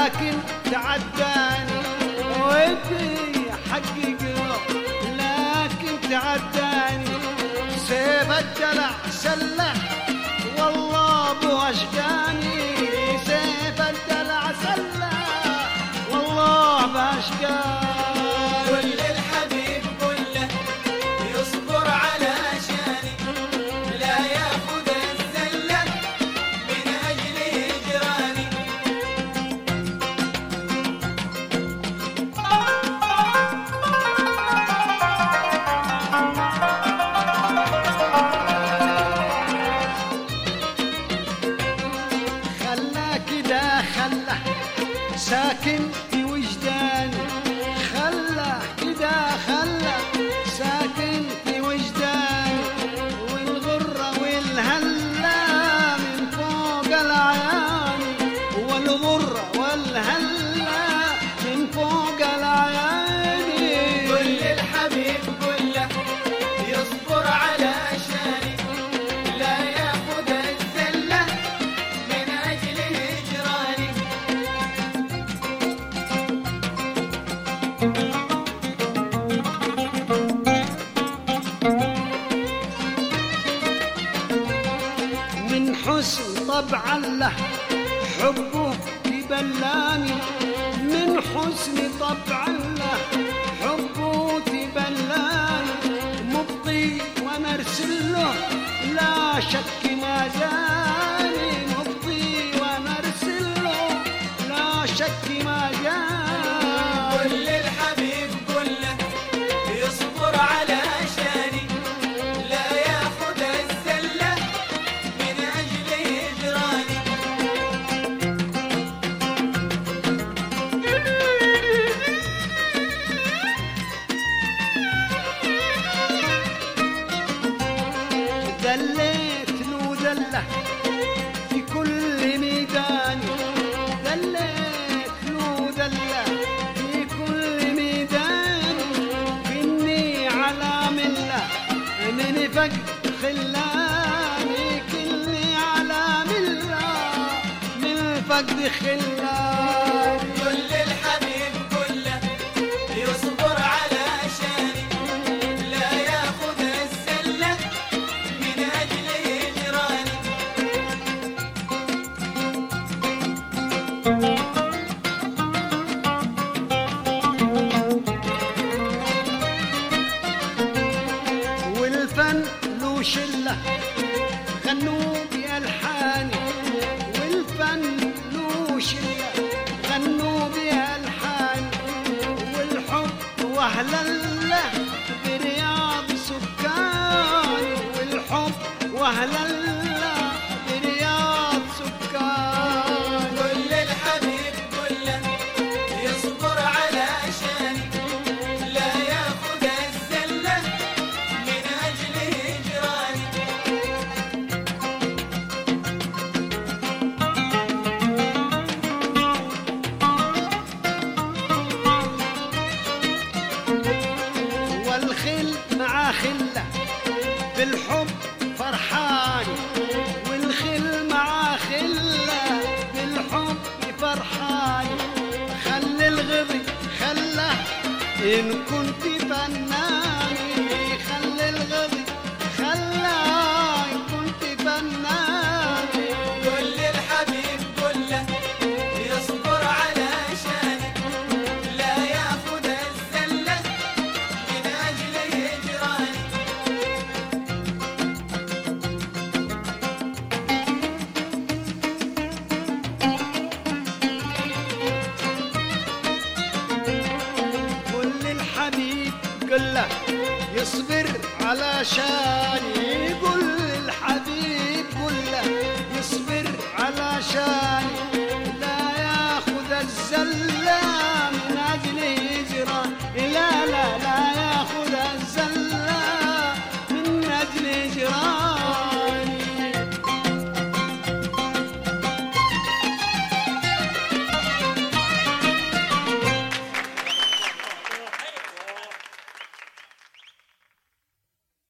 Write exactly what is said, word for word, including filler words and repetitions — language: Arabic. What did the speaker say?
لكن تعداني ودي حقق له لكن تعداني سيف الدلع سله والله ابو اشقاني سيف الدلع سله والله باشقاني كل الحبيب كله يصبر على شاني لا ياخذ الزله من اجل هجراني خلى كده خلى ساكن في وجداني خلى كده خلى ساكن في وجداني والغرة والهلا من فوق العياني والغرة والهلا من فوق العياني كل الحبيب كله يصبر على شاني لا ياخذ الزله من اجل هجراني من حسن طبعا له حبه تبلاني من حسن طبعا له حبه تبلاني مبطي وانا ارسل له لا شك ما جاني مبطي وانا ارسل له لا شك ما جاني كل الحبيب كله يصبر على شاني لا ياخذ الزله من اجل هجراني دليت له دله في كل ميدان دليت له دله في كل ميدان كني على مله من فقد خلاني كني على مله من فقد خلاني كل الحبيب كله يصبر على شاني لا ياخذ الزله من اجل هجراني والفن له شله غنوا بألحاني والفن له شله غنوا بألحاني والحب وهلا له برياض سكاني والحب وهلا له برياض سكاني كل الحبيب كله يصبر على شاني لا ياخذ الزله من اجل هجراني والخل مع خله بالحب فرحاني والخل مع خله بالحب فرحاني خلي الغضي خله إن كنت فناني خلي الغضي خله إن كنت فناني كل الحبيب كله يصبر على شاني لا ياخذ الزله من اجل هجراني كل الحبيب قله يصبر على شاني قل الحبيب قله يصبر على شاني لا ياخذ الزل